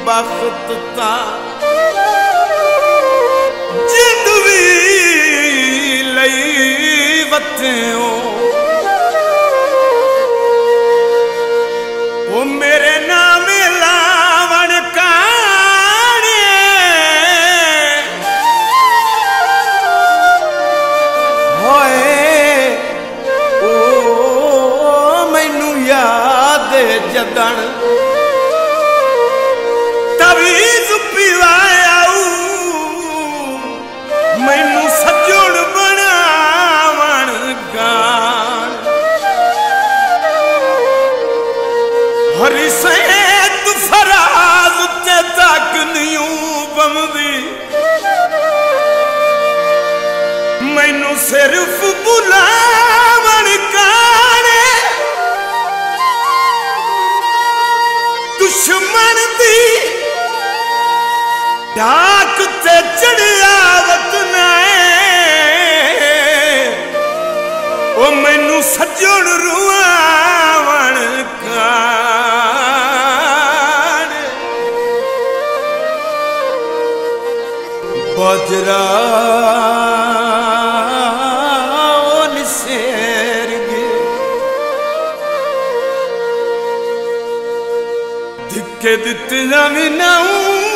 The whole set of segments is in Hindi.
बख्त ता जिंद भी लई वत्तियों वो मेरे नाम लावण काने होए ओ मैनू याद जदन तवीज पिवायाऊ मैनू सजण बनावण गान हरी सैत फराज ते तक न्यू बमदी मैनू सिर्फ बुलावण गाने दुश्मन दी डाक ते चढ़िया वतनाए ओ मैनू सजण रुआवण कान बजरा निसेर गे धिक्के दिते जावी नाऊ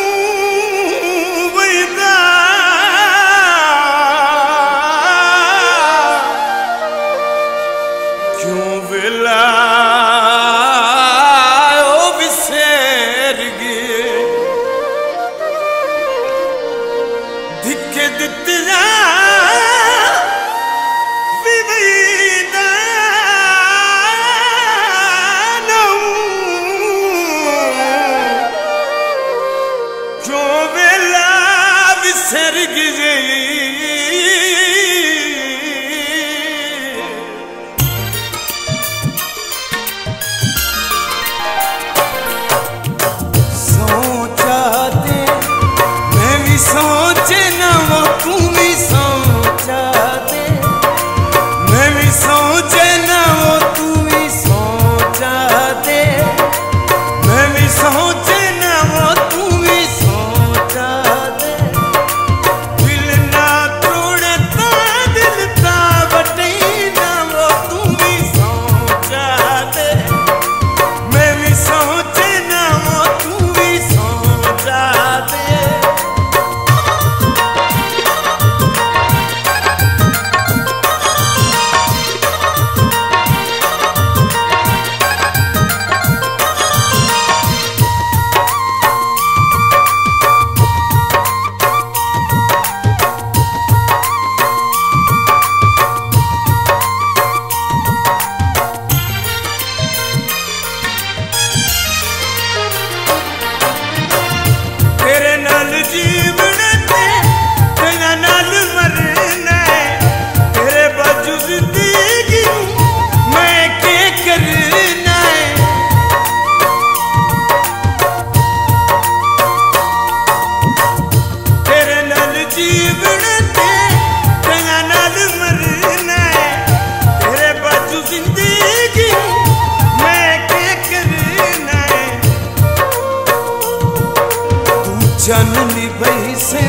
जन निभई से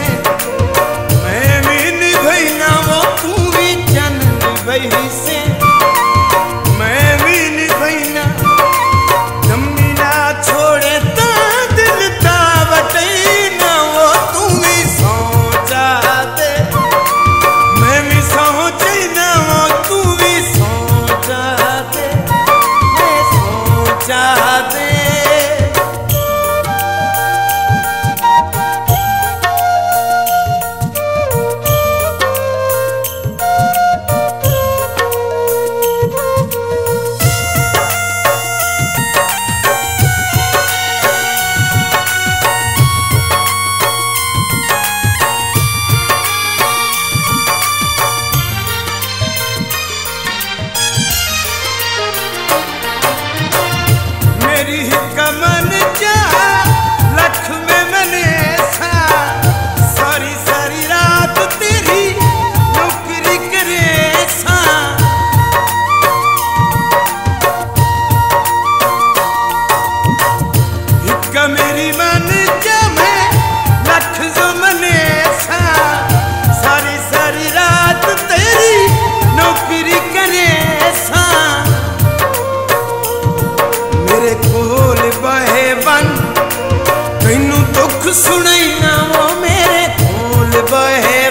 मैं भी निभई ना वो तू भी जन निभई से मैं भी निभई ना दमी ना छोड़े ता दिल ता बटे ना वो तू भी सोचा दे मैं भी सोचे ना वो तू भी सोचा दे मैं सोचा दे मेरी तेरे कोल बहे बन, तैनू दुख सुनाई ना वो मेरे कोल बहे